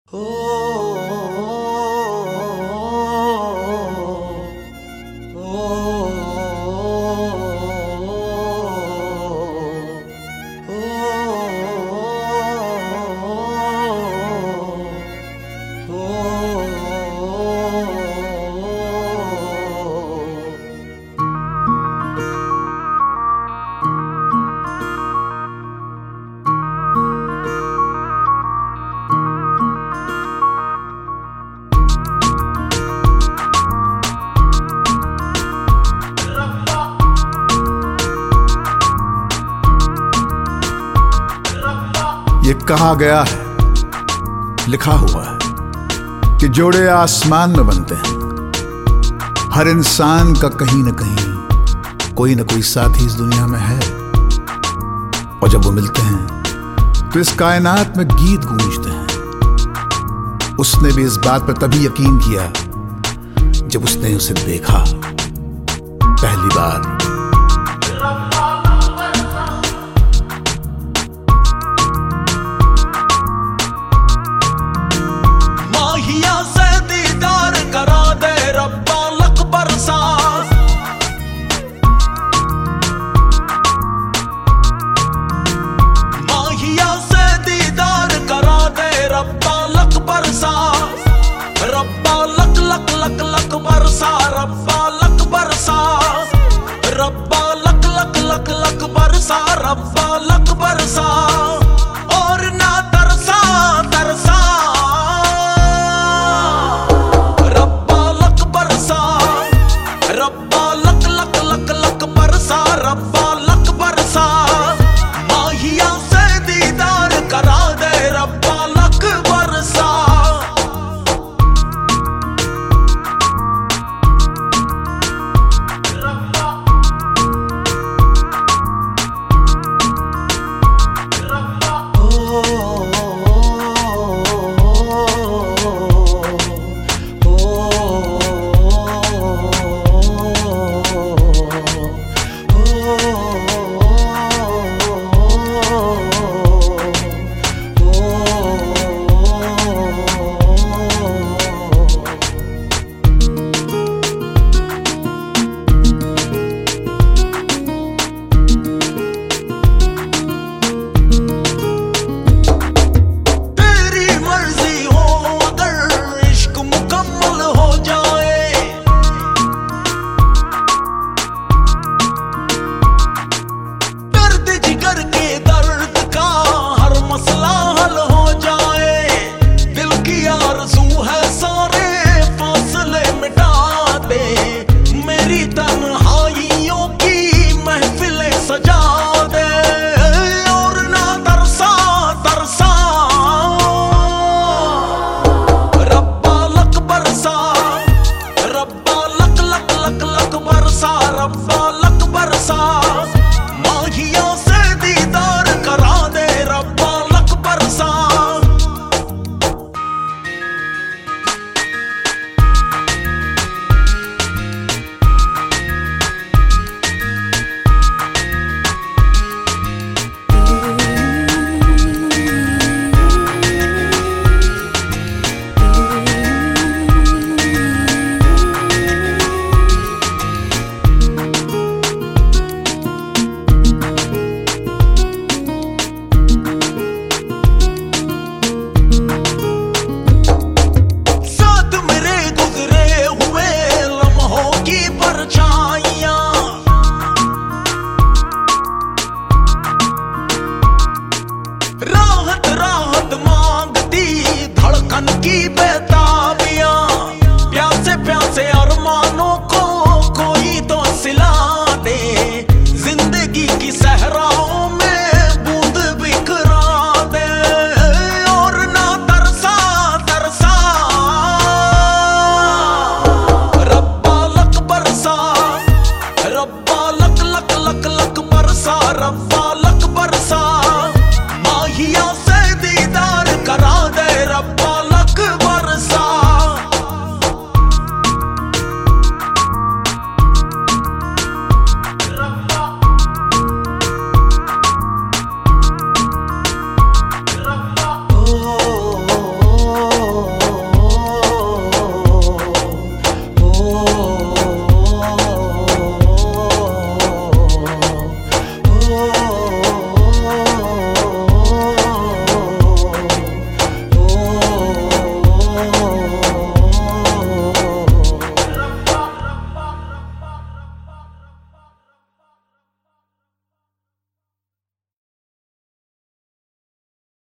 ये कहा गया है, लिखा हुआ है कि जोड़े आसमान में बनते हैं। हर इंसान का कहीं न कहीं कोई न कोई साथी इस दुनिया में है, और जब वो मिलते हैं तो इस कायनात में गीत गूंजते हैं। उसने भी इस बात पर तभी यकीन किया जब उसने उसे देखा पहली बार। रब्बा लक लक लक लक बरसा, रब्बा लक बरसा, रब्बा लक लक लक लक बरसा, रब्बा